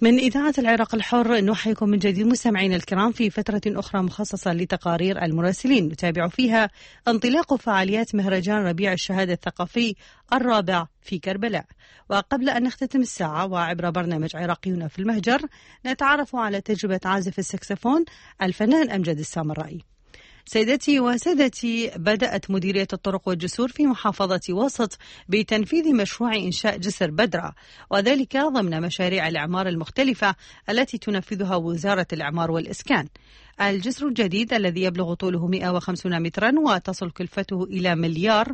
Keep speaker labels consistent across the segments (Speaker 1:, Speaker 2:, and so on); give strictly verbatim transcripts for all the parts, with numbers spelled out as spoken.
Speaker 1: من إذاعة العراق الحر نحييكم من جديد مستمعينا الكرام في فترة أخرى مخصصة لتقارير المراسلين نتابع فيها انطلاق فعاليات مهرجان ربيع الشهادة الثقافي الرابع في كربلاء. وقبل أن نختتم الساعة وعبر برنامج عراقيون في المهجر نتعرف على تجربة عازف السكسفون الفنان أمجد السامرائي. سيدتي وسادتي، بدأت مديرية الطرق والجسور في محافظة واسط بتنفيذ مشروع إنشاء جسر بدرة، وذلك ضمن مشاريع الإعمار المختلفة التي تنفذها وزارة الإعمار والإسكان. الجسر الجديد الذي يبلغ طوله مئة وخمسين مترا وتصل كلفته إلى مليار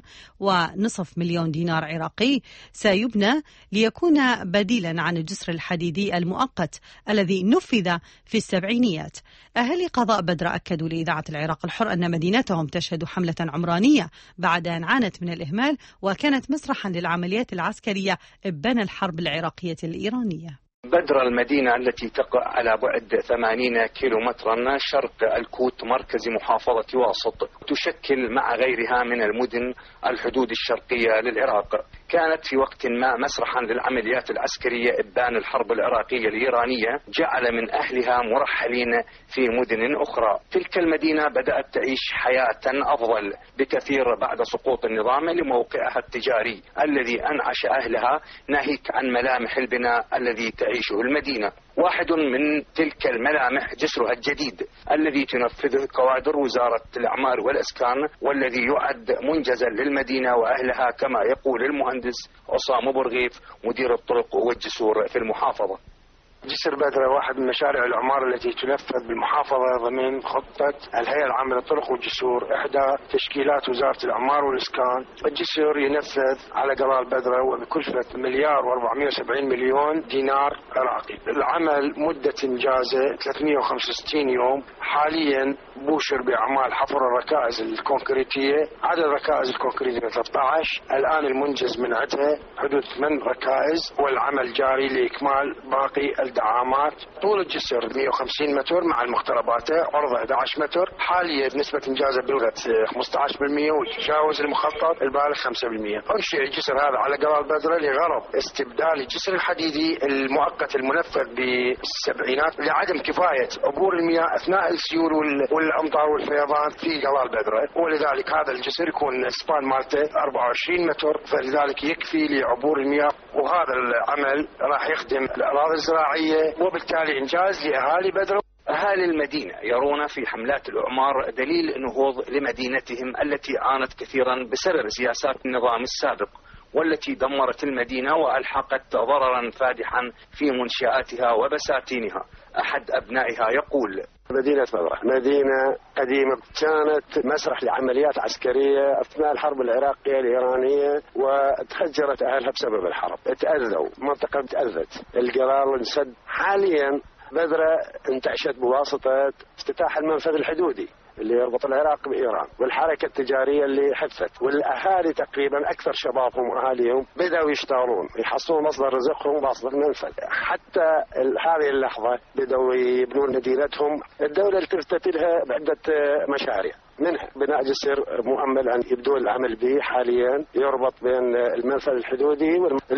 Speaker 1: ونصف مليون دينار عراقي سيبنى ليكون بديلا عن الجسر الحديدي المؤقت الذي نفذ في السبعينيات. أهالي قضاء بدرة أكدوا لإذاعة العراق الحر أن مدينتهم تشهد حملة عمرانية بعد أن عانت من الإهمال وكانت مسرحا للعمليات العسكرية إبان الحرب العراقية الإيرانية.
Speaker 2: بدرة المدينة التي تقع على بعد ثمانين كيلومترا شرق الكوت مركز محافظة واسط، تشكل مع غيرها من المدن الحدود الشرقية للعراق. كانت في وقت ما مسرحا للعمليات العسكرية إبان الحرب العراقية الإيرانية، جعل من أهلها مرحلين في مدن أخرى. تلك المدينة بدأت تعيش حياة أفضل بكثير بعد سقوط النظام لموقعها التجاري الذي أنعش أهلها، ناهيك عن ملامح البناء الذي تعيشه المدينة. واحد من تلك الملامح جسرها الجديد الذي تنفذه كوادر وزارة الإعمار والإسكان، والذي يعد منجزا للمدينة وأهلها كما يقول المهندس عصام برغيف مدير الطرق والجسور في المحافظة.
Speaker 3: جسر بدرة واحد من مشاريع الإعمار التي تنفذ بالمحافظة ضمن خطة الهيئة العامة للطرق والجسور، إحدى تشكيلات وزارة الإعمار والإسكان. الجسر ينفذ على قضاء بدرة وبكلفة مليار وأربعمئة وسبعين مليون دينار عراقي. العمل مدة إنجازه ثلاثمئة وخمسة وستين يوم. حاليا بوشر بأعمال حفر الركائز الكونكريتية، عدد الركائز الكونكريتية ثلاثة عشر، الآن المنجز من عدها حدود ثمان ركائز، والعمل جاري لإكمال باقي الدعامات. طول الجسر مئة وخمسين متر مع المقتربات، عرضه أحد عشر متر. حاليا نسبة إنجازه بلغت خمسة عشر بالمئة وتجاوز المخطط البالغ خمسة بالمئة. أنشئ الجسر هذا على قضاء بدرة لغرض استبدال الجسر الحديدي المؤقت المنفذ بالسبعينات لعدم كفاية عبور المياه أثناء السيول والأمطار والفيضان في قضاء بدرة، ولذلك هذا الجسر يكون سبان مالته أربعة وعشرين متر، فلذلك يكفي لعبور المياه. وهذا العمل راح يخدم الأراضي الزراعية وبالتالي إنجاز لأهالي بدرة.
Speaker 2: أهالي المدينة يرون في حملات الإعمار دليل نهوض لمدينتهم التي عانت كثيرا بسبب سياسات النظام السابق، والتي دمرت المدينة وألحقت ضررا فادحا في منشآتها وبساتينها. أحد أبنائها يقول:
Speaker 3: مدينة بدرة مدينة قديمة، كانت مسرح لعمليات عسكرية أثناء الحرب العراقية الإيرانية، وتهجرت أهلها بسبب الحرب، تأذوا، منطقة تأذت، القرار انسد. حاليا بدرة انتعشت بواسطة افتتاح المنفذ الحدودي اللي يربط العراق بإيران، والحركة التجارية اللي حدثت، والأهالي تقريبا أكثر شبابهم وأهاليهم بدأوا يشتغلون يحصلون مصدر رزقهم بواسطة المنفذ. حتى هذه اللحظة بدأوا يبنون مدينتهم. الدولة التفتت لها بعدة مشاريع، منها بناء جسر مؤمل أن يبدو العمل به حاليا يربط بين المنفذ الحدودي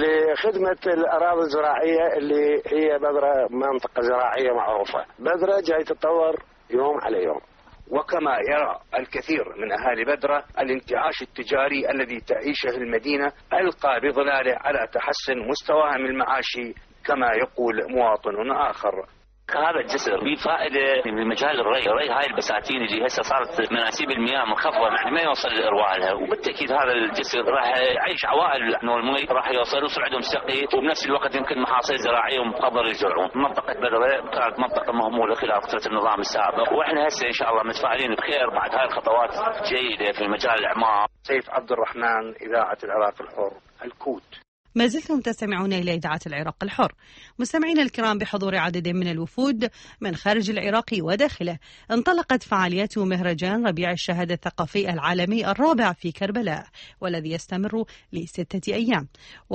Speaker 3: لخدمة الأراضي الزراعية اللي هي بدرة منطقة زراعية معروفة. بدرة جاي تتطور يوم على يوم.
Speaker 2: وكما يرى الكثير من أهالي بدرة الانتعاش التجاري الذي تعيشه المدينة ألقى بظلاله على تحسن مستواهم المعاشي، كما يقول مواطن آخر:
Speaker 4: هذا الجسر في فائده في مجال الري، الري هاي البساتين اللي هسه صارت مناسيب المياه منخفضه يعني ما يوصل ارواحها، وبالتاكيد هذا الجسر راح يعيش عوائل انه المي راح يوصل ويصير عندهم سقي، وبنفس الوقت يمكن محاصيل زراعيه ومقدر يزرعون. منطقه بدره كانت منطقه مهموله خلال فتره النظام السابق، واحنا هسه ان شاء الله متفائلين بخير بعد هاي الخطوات جيده في مجال الاعمار.
Speaker 2: سيف عبد الرحمن، إذاعة العراق الحر، الكوت.
Speaker 1: ما زلتم تستمعون إلى إذاعة العراق الحر. مستمعينا الكرام، بحضور عدد من الوفود من خارج العراق وداخله، انطلقت فعاليات مهرجان ربيع الشهادة الثقافي العالمي الرابع في كربلاء، والذي يستمر لستة أيام،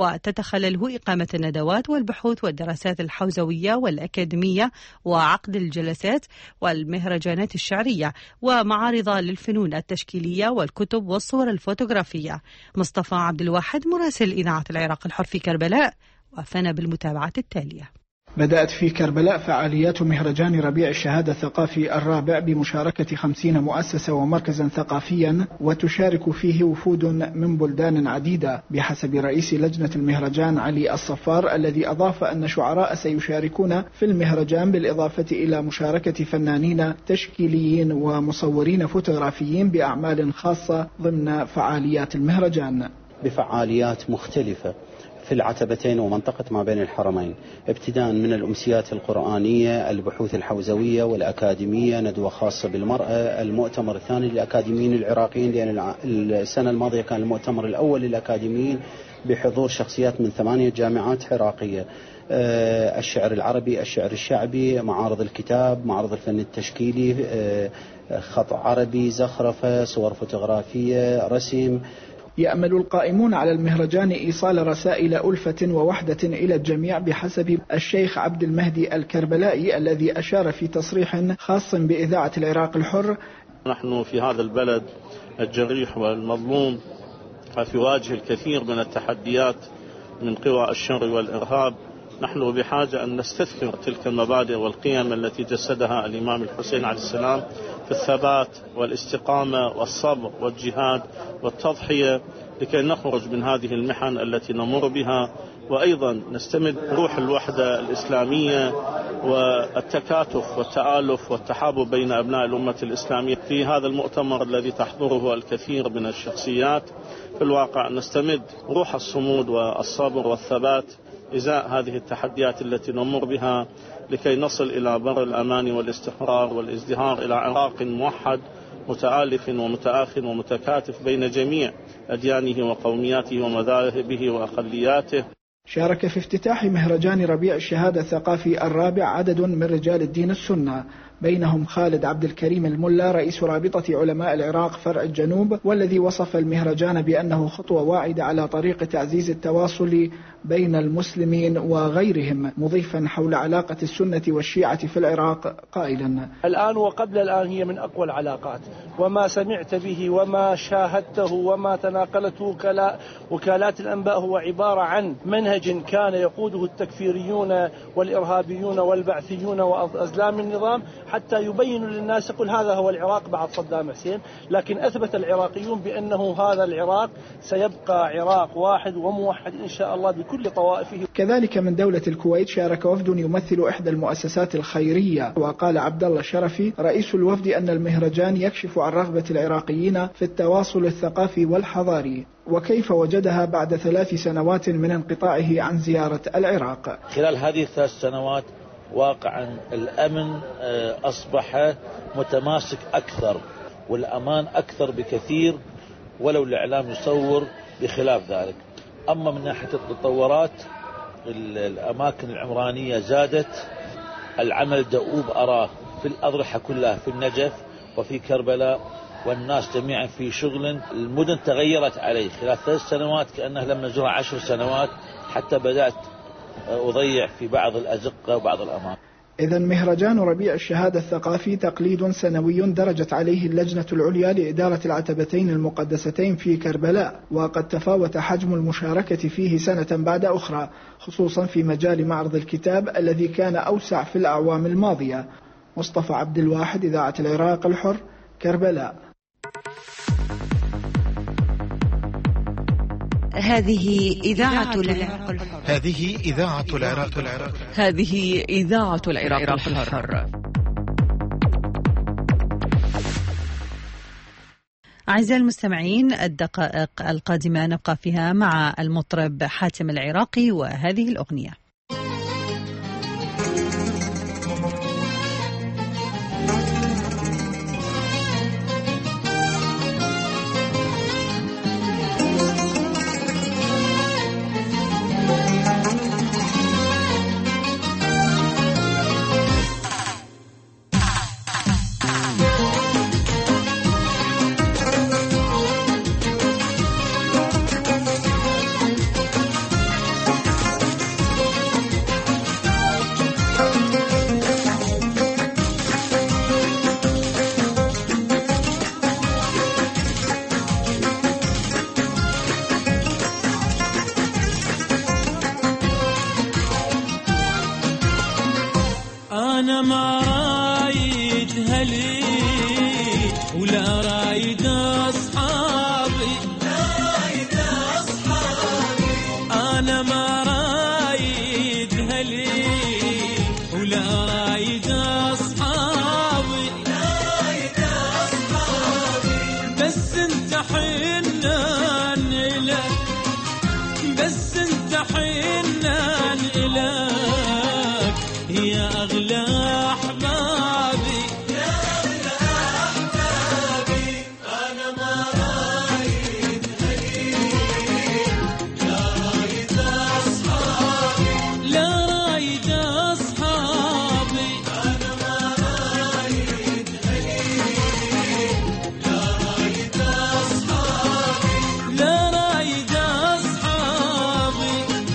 Speaker 1: وتتخلله إقامة الندوات والبحوث والدراسات الحوزوية والأكاديمية وعقد الجلسات والمهرجانات الشعرية ومعارض للفنون التشكيلية والكتب والصور الفوتوغرافية. مصطفى عبد الواحد مراسل إذاعة العراق الحر في كربلاء وافانا بالمتابعة التالية.
Speaker 5: بدأت في كربلاء فعاليات مهرجان ربيع الشهادة الثقافي الرابع بمشاركة خمسين مؤسسة ومركزا ثقافيا، وتشارك فيه وفود من بلدان عديدة بحسب رئيس لجنة المهرجان علي الصفار، الذي أضاف أن شعراء سيشاركون في المهرجان بالإضافة إلى مشاركة فنانين تشكيليين ومصورين فوتوغرافيين بأعمال خاصة ضمن فعاليات المهرجان
Speaker 6: بفعاليات مختلفة في العتبتين ومنطقة ما بين الحرمين، ابتداء من الأمسيات القرآنية، البحوث الحوزوية والأكاديمية، ندوة خاصة بالمرأة، المؤتمر الثاني للأكاديميين العراقيين، لأن السنة الماضية كان المؤتمر الأول للأكاديميين بحضور شخصيات من ثمانية جامعات عراقية، الشعر العربي، الشعر الشعبي، معارض الكتاب، معارض الفن التشكيلي، خط عربي، زخرفة، صور فوتوغرافية، رسم.
Speaker 5: يأمل القائمون على المهرجان إيصال رسائل ألفة ووحدة إلى الجميع بحسب الشيخ عبد المهدي الكربلائي، الذي أشار في تصريح خاص بإذاعة العراق الحر:
Speaker 7: نحن في هذا البلد الجريح والمظلوم في واجه الكثير من التحديات من قوى الشر والإرهاب، نحن بحاجة أن نستذكر تلك المبادئ والقيم التي جسدها الإمام الحسين عليه السلام في الثبات والاستقامة والصبر والجهاد والتضحية، لكي نخرج من هذه المحن التي نمر بها، وأيضا نستمد روح الوحدة الإسلامية والتكاتف والتآلف والتحابب بين أبناء الأمة الإسلامية. في هذا المؤتمر الذي تحضره الكثير من الشخصيات في الواقع نستمد روح الصمود والصبر والثبات إزاء هذه التحديات التي نمر بها، لكي نصل إلى بر الأمان والاستقرار والازدهار إلى عراق موحد متآلف ومتآخٍ ومتكاتف بين جميع أديانه وقومياته ومذاهبه وأقلياته.
Speaker 5: شارك في افتتاح مهرجان ربيع الشهادة الثقافي الرابع عدد من رجال الدين السنة، بينهم خالد عبد الكريم الملا رئيس رابطة علماء العراق فرع الجنوب، والذي وصف المهرجان بأنه خطوة واعدة على طريق تعزيز التواصل بين المسلمين وغيرهم، مضيفا حول علاقة السنة والشيعة في العراق قائلا:
Speaker 8: الآن وقبل الآن هي من أقوى العلاقات، وما سمعت به وما شاهدته وما تناقلته وكالات الأنباء هو عبارة عن منهج كان يقوده التكفيريون والإرهابيون والبعثيون وأزلام النظام حتى يبينوا للناس يقول هذا هو العراق بعد صدام حسين، لكن أثبت العراقيون بأنه هذا العراق سيبقى عراق واحد وموحد إن شاء الله بكل طوائفه.
Speaker 5: كذلك من دولة الكويت شارك وفد يمثل إحدى المؤسسات الخيرية، وقال عبد الله الشرفي رئيس الوفد أن المهرجان يكشف عن رغبة العراقيين في التواصل الثقافي والحضاري، وكيف وجدها بعد ثلاث سنوات من انقطاعه عن زيارة العراق.
Speaker 9: خلال هذه الثلاث سنوات واقعا الأمن أصبح متماسك أكثر والأمان أكثر بكثير، ولو الإعلام يصور بخلاف ذلك. أما من ناحية التطورات الأماكن العمرانية زادت، العمل دؤوب أراه في الأضرحة كلها في النجف وفي كربلاء، والناس جميعا في شغل. المدن تغيرت عليه خلال ثلاث سنوات كأنها لم نزورها عشر سنوات، حتى بدأت أضيع في بعض الأزقة وبعض الأماكن.
Speaker 5: إذن مهرجان ربيع الشهادة الثقافي تقليد سنوي درجت عليه اللجنة العليا لإدارة العتبتين المقدستين في كربلاء، وقد تفاوت حجم المشاركة فيه سنة بعد أخرى، خصوصا في مجال معرض الكتاب الذي كان أوسع في الأعوام الماضية. مصطفى عبد الواحد، إذاعة العراق الحر، كربلاء.
Speaker 1: هذه إذاعة العراق الحر.
Speaker 10: هذه إذاعة العراق الحر.
Speaker 1: هذه إذاعة العراق الحر. أعزائي المستمعين، الدقائق القادمة نبقى فيها مع المطرب حاتم العراقي وهذه الأغنية.
Speaker 11: أنا ما رايد هلي ولا رايد أصحابي، أنا ما رايد هلي ولا رايد أصحابي، بس انت حنان إلك، بس انت حنان إلك يا أغلى أحبابي، يا أغلى أحبابي. أنا ما رايد هلي لا رايد أصحابي، لا رايد أصحابي، أنا ما رايد هلي لا رايد أصحابي، لا رايد أصحابي.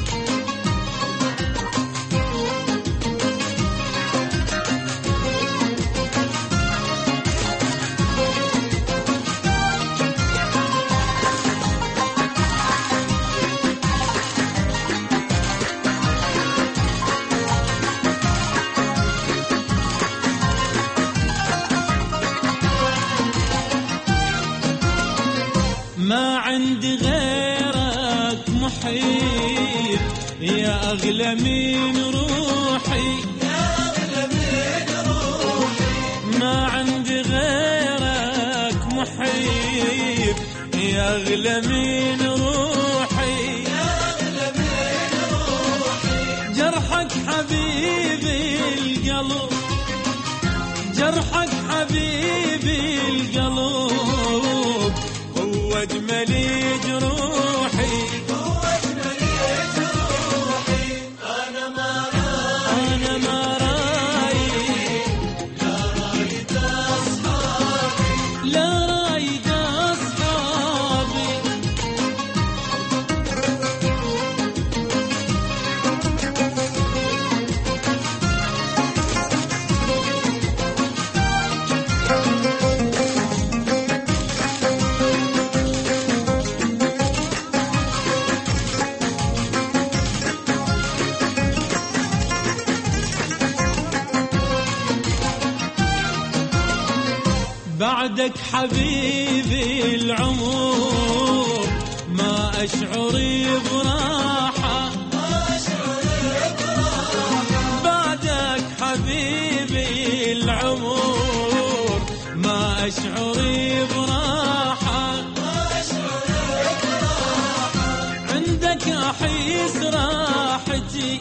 Speaker 11: ما عندي غيرك محيط يا أغلى من روحي، يا أغلى من روحي. ما عندي غيرك محيط يا أغلى من روحي، يا أغلى من روحي. جرحك حبيبي القلب، جرحك حبيبي القلب هو أجمل جروحي، هو أجمل جروحي. أنا ما رايد، أنا ما رايد لا رايد أصحابي، لا رايد أصحابي. بعدك حبيبي العمر ما أشعر براحة، ما أشعر براحة. بعدك حبيبي العمر ما أشعر براحة، ما أشعر براحة. عندك أحيس راحتي،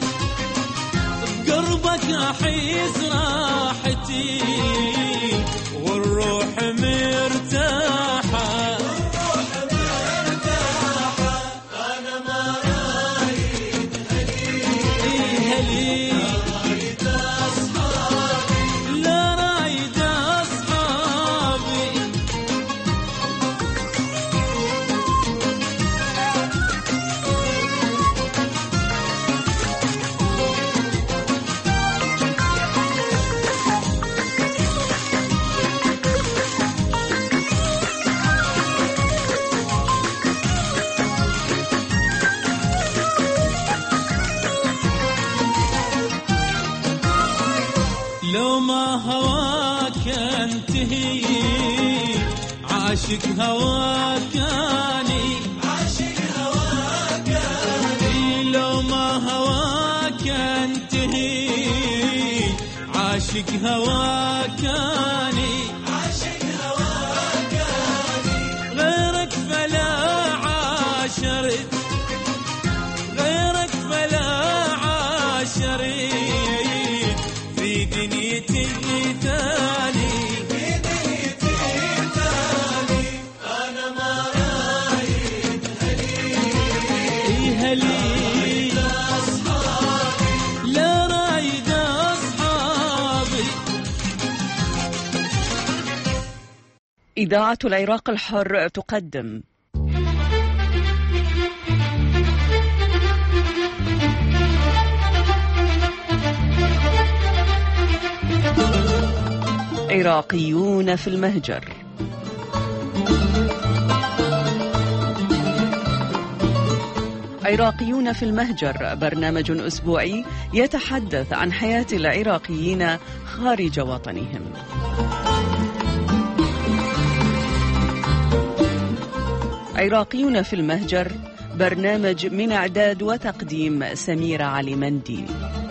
Speaker 11: بقربك أحيس راحتي، والروح مرتاحة، والروح مرتاحة. أنا ما رايد هلي هلي لا رايد أصحابي، لا رايد أصحابي. لو ما هواك انتهي عاشق هواك اني، عاشق هواك اني. لو ما هواك انتهي عاشق هواك اني، عاشق هواك اني. غيرك فلا عاشرت، غيرك فلا عاشرت في دنيتي ثاني، في دنيتي ثاني. أنا ما رايد هلي هلي لا أصحابي، لا رايد أصحابي.
Speaker 12: إذاعة العراق الحر تقدم عراقيون في المهجر. عراقيون في المهجر، برنامج أسبوعي يتحدث عن حياة العراقيين خارج وطنهم. عراقيون في المهجر، برنامج من إعداد وتقديم سميرة علي منديل.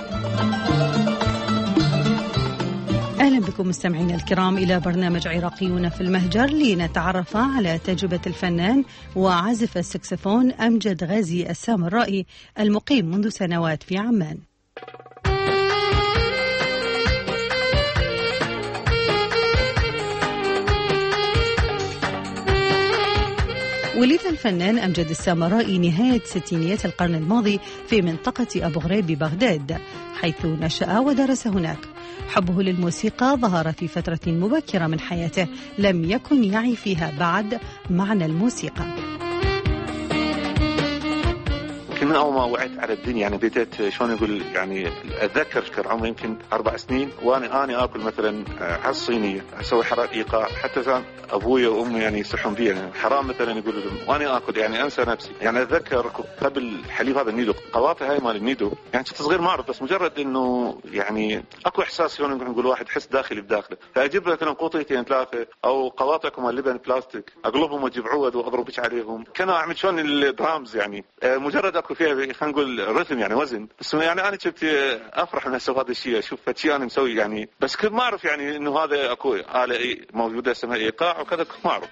Speaker 1: أهلا بكم مستمعينا الكرام إلى برنامج عراقيون في المهجر، لنتعرف على تجربة الفنان وعازف السكسفون أمجد غازي السامرائي المقيم منذ سنوات في عمان. ولد الفنان أمجد السامرائي نهاية ستينيات القرن الماضي في منطقة أبو غريب ببغداد، حيث نشأ ودرس هناك. حبه للموسيقى ظهر في فترة مبكرة من حياته لم يكن يعي فيها بعد معنى الموسيقى.
Speaker 13: من أول ما وعيت على الدنيا يعني بديت شلون يقول يعني أتذكر كان عمري يمكن أربع سنين وأنا أنا آكل مثلا على الصينية أسوي حرام إيقاع، حتى كان أبوي وأمي يعني يصحون بي يعني حرام مثلا يقولوا لهم وأنا آكل يعني أنسى نفسي. يعني أتذكر قبل الحليب هذا النيدو قواطع هاي مال النيدو، يعني كنت صغير ما أعرف، بس مجرد إنه يعني أكو إحساس شلون نقول واحد حس داخلي بداخله، فأجيب مثلا قوطيتين ثلاثة أو قواطعكم مال لبن بلاستيك أقلبهم وأجيب عود وأضرب بيش عليهم، كانوا أعمل شلون الدرامز يعني مجرد أكو فيها خلينا نقول رتم يعني وزن، بس يعني أنا كنت أفرح إن أسوي هذا الشيء، أشوف شيء أنا مسوي يعني، بس كنت ما أعرف يعني إنه هذا أكو آلة موجودة اسمها إيقاع وكذا، كنت ما أعرف.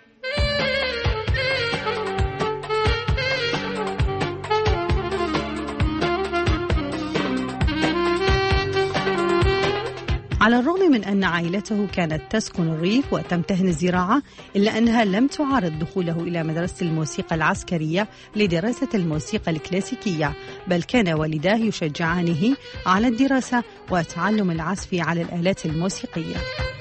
Speaker 1: على الرغم من أن عائلته كانت تسكن الريف وتمتهن الزراعة، إلا أنها لم تعارض دخوله إلى مدرسة الموسيقى العسكرية لدراسة الموسيقى الكلاسيكية، بل كان والداه يشجعانه على الدراسة وتعلم العزف على الآلات الموسيقية.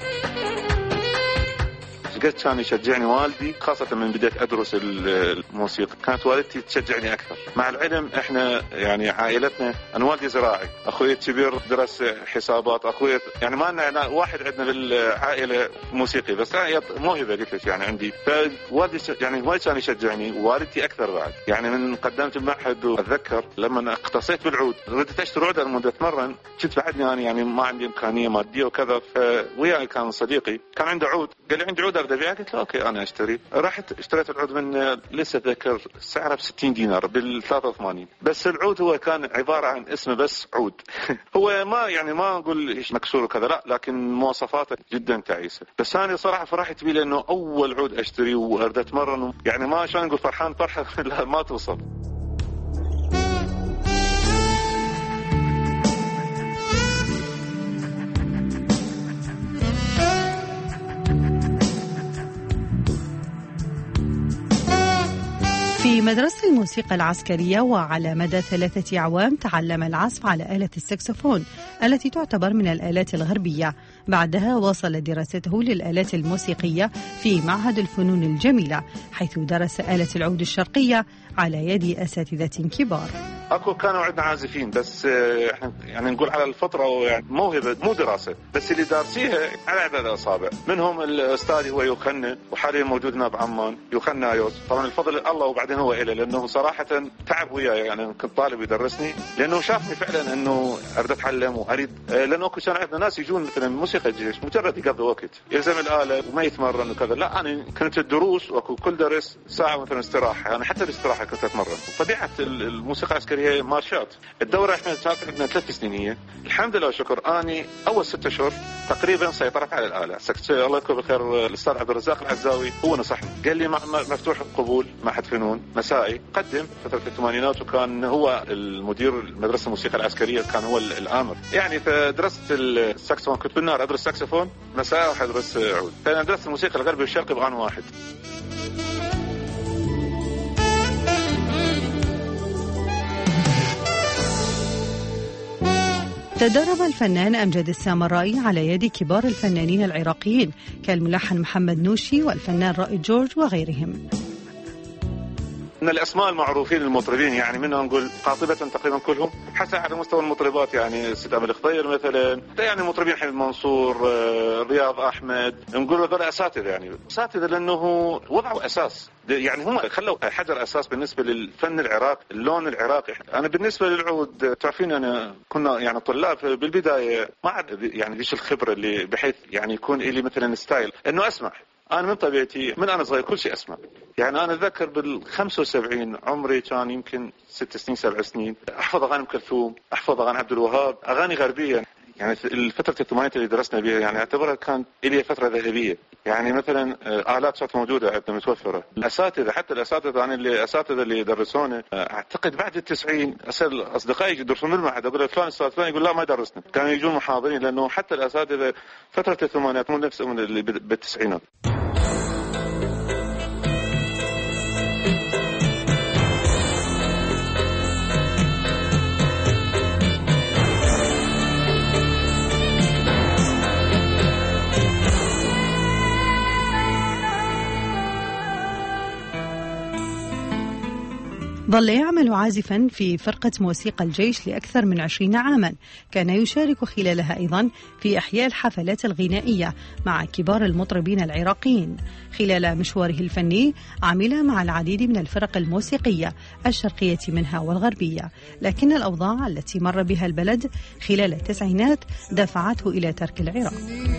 Speaker 13: قد كان يشجعني والدي، خاصة من بديت أدرس الموسيقى كانت والدتي تشجعني أكثر. مع العلم إحنا يعني عائلتنا أنا والدي زراعي، أخوي الكبير درس حسابات، أخوي يعني ما لنا واحد عندنا بالعائلة موسيقي، بس موهبة قلت لك يعني عندي، فوالدي يعني وايد كان يشجعني، ووالدتي أكثر بعد. يعني من قدمت المعهد وأتذكر لما اختصيت بالعود ردت أشتري عود لما أتمرن، كنت بعدني أنا يعني ما عندي إمكانية مادية وكذا، فوياي كان صديقي كان عنده عود قال لي عندي عود قلت له اوكي انا اشتري. رحت اشتريت العود من لسه اتذكر سعره ب ستين دينار بال ثلاثة وثمانين، بس العود هو كان عباره عن اسمه بس عود هو ما يعني ما اقول مكسور وكذا لا، لكن مواصفاته جدا تعيسه. بس انا صراحه فرحت بيه لانه اول عود اشتري وارد اتمرن، يعني ما شلون نقول فرحان فرحه لا ما توصل.
Speaker 1: في مدرسة الموسيقى العسكرية وعلى مدى ثلاثة أعوام تعلم العزف على آلة السكسفون التي تعتبر من الآلات الغربية. بعدها واصل دراسته للآلات الموسيقية في معهد الفنون الجميلة، حيث درس آلة العود الشرقية على يد أساتذة كبار.
Speaker 13: اكو كانوا عندنا عازفين، بس احنا يعني نقول على الفتره يعني موهبه مو دراسه، بس اللي دارسيها على عدد الاصابع. منهم الاستاذ هو يوخنا وحاليا موجود هنا بعمان، يوخنا ايوز، طبعا الفضل الله وبعدين هو إله، لانه صراحه تعب وياي. يعني كنت طالب يدرسني لانه شافني فعلا انه اريد اتعلم واريد، لانه اكو كان عندنا ناس يجون مثلا موسيقى الجيش مجرد يقضي وقت يلزم الاله وما يتمرن وكذا، لا انا كنت الدروس واكو كل درس ساعه مثلا استراحه، انا حتى الاستراحه كنت اتمرن. طبيعه الموسيقى العسكريه هي مارشات. الدوره احنا كانت عندنا ثلاث سنين، هي الحمد لله شكر اني اول ستة اشهر تقريبا سيطرت على الاله. سكت الله يذكره بالخير الاستاذ عبد الرزاق العزاوي هو نصحني، قال لي مفتوح القبول معهد فنون مسائي، قدم فتره الثمانينات، وكان هو المدير مدرسه الموسيقى العسكريه، كان هو الامر يعني. فدرست الساكسفون، كنت بالنهار ادرس ساكسفون، مسائي راح ادرس عود، فانا درست الموسيقى الغربيه والشرقي بآن واحد.
Speaker 1: تدرب الفنان أمجد السامرائي على يد كبار الفنانين العراقيين كالملحن محمد نوشي والفنان رائد جورج وغيرهم.
Speaker 13: من الاسماء المعروفين المطربين يعني منهم نقول قاطبه تقريبا كلهم، حتى على مستوى المطربات يعني ست امل الخضير مثلا، يعني مطربين حميد منصور، رياض احمد، نقول هذول اساتذه يعني اساتذه لانه وضعوا اساس، يعني هم خلوا حجر اساس بالنسبه للفن العراقي، اللون العراقي. انا بالنسبه للعود تعرفين انا كنا يعني طلاب بالبدايه ما عاد يعني ليش الخبره اللي بحيث يعني يكون لي مثلا ستايل انه اسمع. انا من طبيعتي من انا صغير كل شيء اسمع، يعني انا اتذكر بال خمسة وسبعين عمري كان يمكن ست سنين سبع سنين احفظ اغاني ام كلثوم، احفظ اغاني عبد الوهاب، اغاني غربيه. يعني الفترة الثمانينات اللي درسنا بها يعني اعتبرها كانت إلي فترة ذهبية. يعني مثلا آلات صوت موجودة عندنا متوفرة. الأساتذة حتى الأساتذة يعني اللي الأساتذة اللي يدرسونه أعتقد بعد التسعين أسأل أصدقائي يدرسون بالمعهد أقول فلان أستاذ فلان يقول لا ما يدرسنا، كانوا يجون محاضرين لأنه حتى الأساتذة فترة الثمانينات مو نفسهم اللي بالتسعينات.
Speaker 1: ظل يعمل عازفا في فرقة موسيقى الجيش لأكثر من عشرين عاما، كان يشارك خلالها أيضا في إحياء الحفلات الغنائية مع كبار المطربين العراقيين. خلال مشواره الفني عمل مع العديد من الفرق الموسيقية الشرقية منها والغربية، لكن الأوضاع التي مر بها البلد خلال التسعينات دفعته إلى ترك العراق.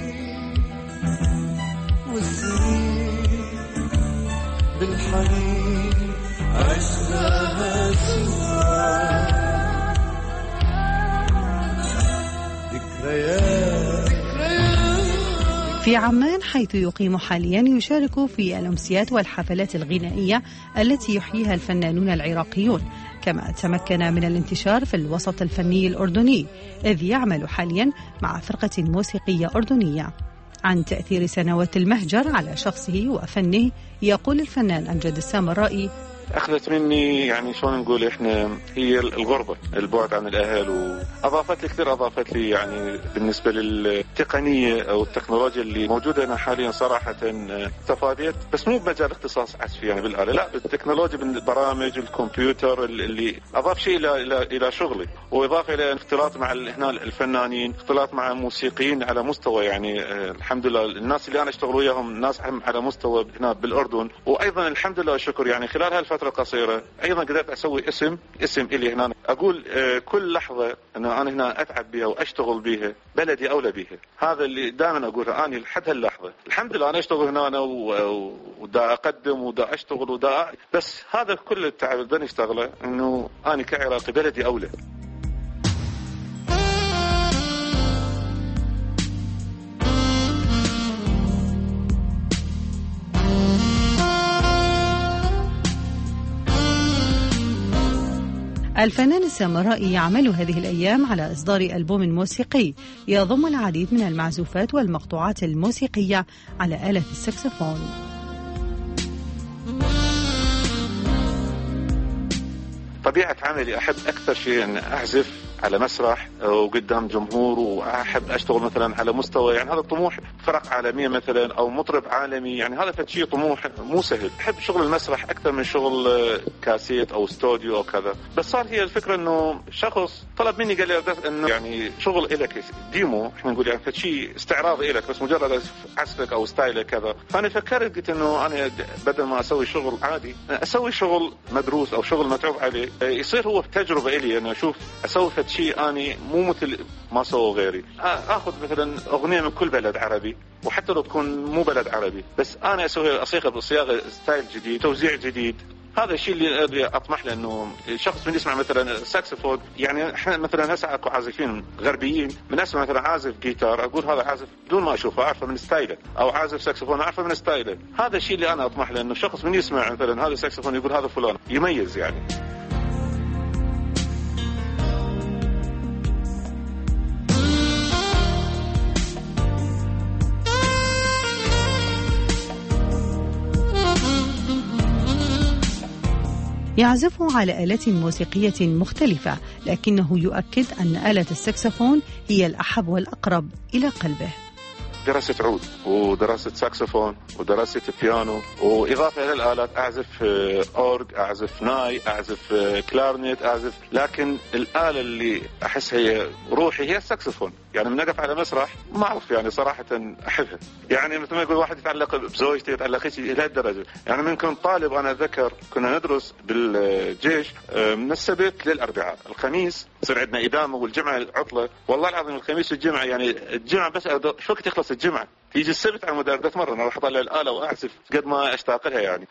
Speaker 1: في عمان حيث يقيم حاليا يشارك في الأمسيات والحفلات الغنائية التي يحييها الفنانون العراقيون، كما تمكن من الانتشار في الوسط الفني الأردني إذ يعمل حاليا مع فرقة موسيقية أردنية. عن تأثير سنوات المهجر على شخصه وفنه يقول الفنان أمجد السامرائي:
Speaker 13: أخذت مني يعني شلون نقول إحنا هي الغربة، البعد عن الأهل، وأضافت لي كثير، أضافت لي يعني بالنسبة للتقنية أو التكنولوجيا اللي موجودة هنا حاليا صراحة تفاديت، بس مو بمجال اختصاص عزفي يعني بالآلة، لا بالتكنولوجيا بالبرامج الكمبيوتر اللي أضاف شيء إلى إلى إلى شغلي، وإضافة إلى اختلاط مع هنا الفنانين، اختلاط مع موسيقيين على مستوى يعني الحمد لله الناس اللي أنا أشتغل وياهم ناس على مستوى هنا بالأردن، وأيضا الحمد لله والشكر يعني خلال هالفترة قصيرة أيضا قدرت أسوي اسم اسم إلي هنا. أقول كل لحظة أن أنا هنا أتعب بها وأشتغل بها بلدي أولى بها، هذا اللي دائما أقوله أنا لحد هاللحظة. الحمد لله أنا أشتغل هنا ودا أقدم ودا أشتغل ودا، بس هذا كل التعب اللي بدي أشتغله إنه أنا كعراقي بلدي أولى.
Speaker 1: الفنان السامرائي يعمل هذه الأيام على إصدار ألبوم موسيقي يضم العديد من المعزوفات والمقطوعات الموسيقية على آلة السكسفون.
Speaker 13: طبيعة عملي أحب أكثر شيء أن أعزف على مسرح وقدام جمهور، وأحب أشتغل مثلا على مستوى يعني هذا طموح فرق عالمية مثلا أو مطرب عالمي، يعني هذا شيء طموح مو سهل. أحب شغل المسرح أكثر من شغل كاسيت أو استوديو أو كذا. بس صار هي الفكرة إنه شخص طلب مني قال لي إنه يعني شغل إلك ديمو، إحنا نقول يعني شيء استعراضي إلك بس مجرد عزفك أو ستايلك كذا. فأنا فكرت قلت إنه أنا بدل ما أسوي شغل عادي أسوي شغل مدروس أو شغل متعوب عليه، يصير هو تجربة إلي أنا أشوف أسوي شيء أني مو مثل ما سووا غيري. أخذ مثلا أغنية من كل بلد عربي وحتى لو تكون مو بلد عربي، بس أنا أسوي أصيغها بصياغة ستايل جديد، توزيع جديد. هذا الشيء اللي أطمح له، إنه شخص من يسمع مثلا ساكسفون، يعني إحنا مثلا هسه أكو عازفين غربيين من أسمع مثلا عازف جيتار أقول هذا عازف دون ما أشوفه أعرفه من ستايله، أو عازف ساكسفون أعرفه من ستايله. هذا الشيء اللي أنا أطمح له، إنه شخص من يسمع مثلا هذا ساكسفون يقول هذا فلان يميز يعني.
Speaker 1: يعزف على آلات موسيقية مختلفة، لكنه يؤكد أن آلة السكسفون هي الأحب والأقرب إلى قلبه.
Speaker 13: درست عود ودرست ساكسفون ودرست بيانو، وإضافة إلى الآلات أعزف أورج، أعزف ناي، أعزف كلارنيت، أعزف. لكن الآلة اللي أحس هي روحي هي الساكسفون. يعني من أقف على مسرح ما أعرف يعني صراحة أحبها. يعني مثل ما يقول واحد يتعلق بزوجتي يتعلق إلى هالدرجة. يعني من كنت طالب أنا أذكر كنا ندرس بالجيش من السبت للأربعاء، الخميس يصير عندنا إدامة والجمعة عطلة. والله العظيم الخميس والجمعة يعني الجمعة بس شو وقت يخلص الجمعة، تيجي السبت على المدار بتمرن أروح أطلع الآلة وأعزف قد ما أشتاق لها يعني.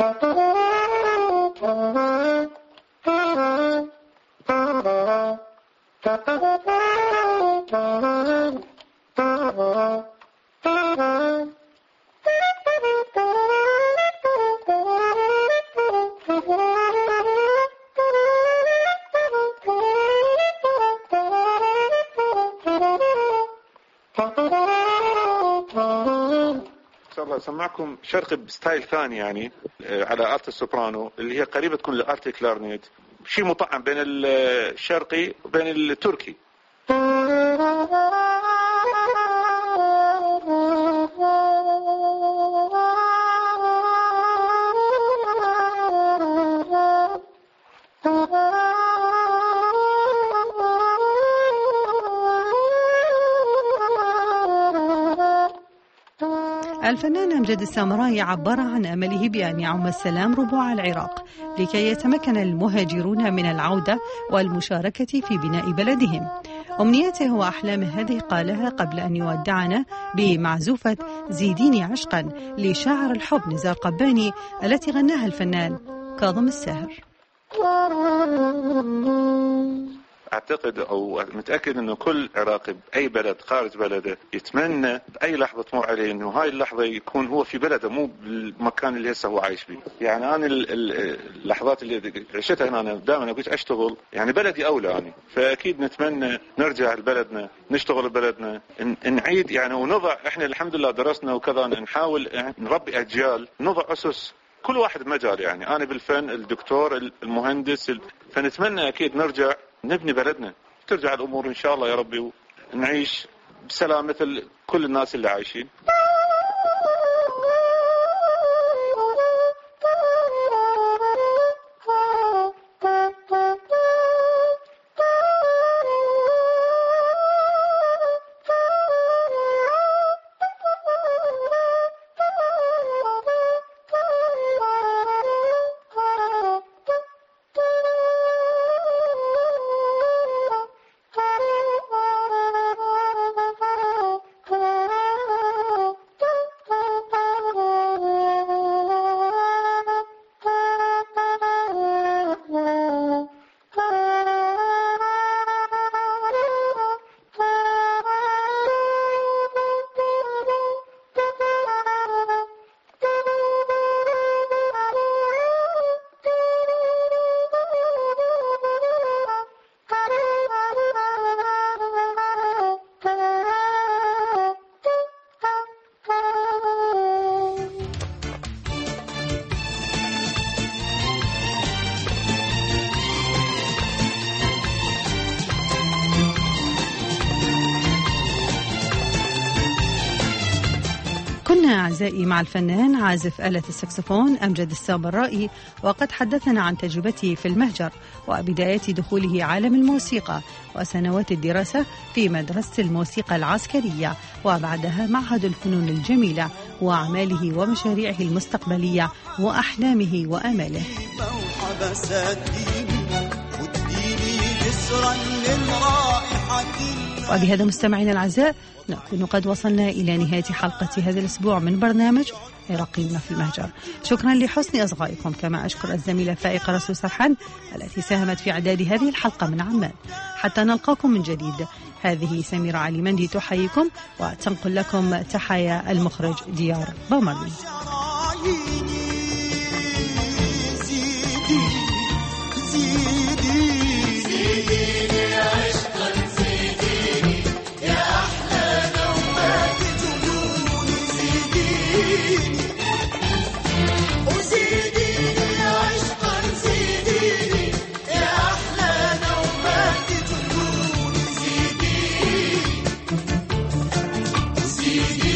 Speaker 13: سمعكم شرقي بستايل ثاني يعني على آلة السوبرانو اللي هي قريبة تكون لآلة الكلارنيت، شيء مطعم بين الشرقي وبين التركي.
Speaker 1: الفنان أمجد السامرائي عبر عن أمله بأن يعم السلام ربوع العراق لكي يتمكن المهاجرون من العودة والمشاركة في بناء بلدهم. أمنيته وأحلامه هذه قالها قبل أن يودعنا بمعزوفة زيديني عشقا لشاعر الحب نزار قباني التي غناها الفنان كاظم الساهر.
Speaker 13: أعتقد أو متأكد أنه كل عراقي بأي بلد خارج بلده يتمنى بأي لحظة تمر عليه أنه هاي اللحظة يكون هو في بلده مو بالمكان اللي هسه هو عايش فيه. يعني أنا اللحظات اللي عشتها هنا أنا دائما أقول أشتغل يعني بلدي أولى يعني، فأكيد نتمنى نرجع لبلدنا نشتغل ببلدنا نعيد يعني ونضع. إحنا الحمد لله درسنا وكذا نحاول نربي أجيال نضع أسس كل واحد بمجال. يعني أنا بالفن الدكتور المهندس، فنتمنى أكيد نرجع نبني بلدنا ترجع الأمور إن شاء الله يا ربي ونعيش بسلام مثل كل الناس اللي عايشين.
Speaker 1: أعزائي مع الفنان عازف آلة السكسفون أمجد السامرائي، وقد حدثنا عن تجربته في المهجر وبداية دخوله عالم الموسيقى وسنوات الدراسة في مدرسة الموسيقى العسكرية وبعدها معهد الفنون الجميلة وأعماله ومشاريعه المستقبلية وأحلامه وآماله. وبهذا مستمعينا الأعزاء نكون قد وصلنا إلى نهاية حلقة هذا الأسبوع من برنامج عراقيون في المهجر. شكرا لحسن أصغائكم، كما أشكر الزميلة فائقة رسول سرحان التي ساهمت في إعداد هذه الحلقة من عمان. حتى نلقاكم من جديد، هذه سميرة علي مندي تحييكم وتنقل لكم تحايا المخرج ديار بومرني.
Speaker 11: زيديني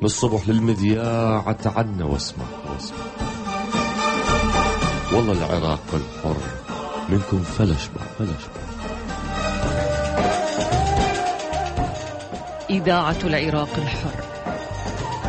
Speaker 14: بالصبح للمذياع تعنا واسمع واسمع. والله العراق الحر منكم فلش بع فلش بع.
Speaker 12: إذاعة العراق الحر